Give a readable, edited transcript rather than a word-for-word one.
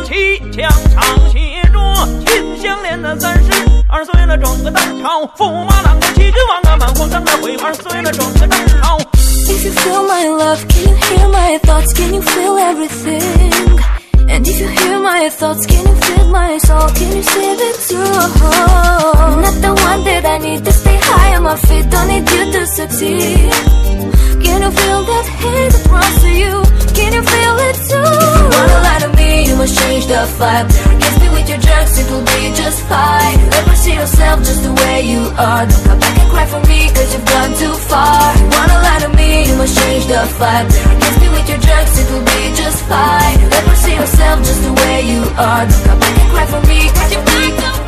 起墙上写着秦香莲的32岁了，装个蛋炒，驸马郎的气质王啊，满皇上的回20岁了，装个蛋炒。 If you feel my love, can you hear my thoughts? Can you feel everything? And if you hear my thoughts, can you feel my soul? Can you see it too? I'm not the one that I need to stay high on my feet. Don't need you to succeed. Can you feel that hate that runs to you? Can you feel it too? If you wanna lie to me, you must change the vibe. Kiss me with your drugs, it will be just fine. Never see yourself just the way you are. Don't come back and cry for me, cause you've gone too far. If you wanna lie to me, you must change the vibe. Kiss me with your drugs, it will be just fine. Never see yourself just the way you are. Don't come back and cry for me, cause you've gone too far.